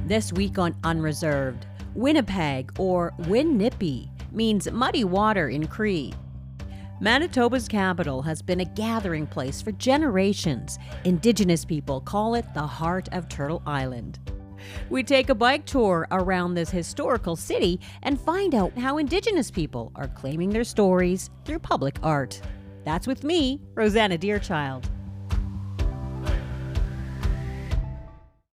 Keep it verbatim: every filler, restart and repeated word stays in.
This week on Unreserved, Winnipeg, or Win-Nippy, means muddy water in Cree. Manitoba's capital has been a gathering place for generations. Indigenous people call it the heart of Turtle Island. We take a bike tour around this historical city and find out how Indigenous people are claiming their stories through public art. That's with me, Rosanna Deerchild.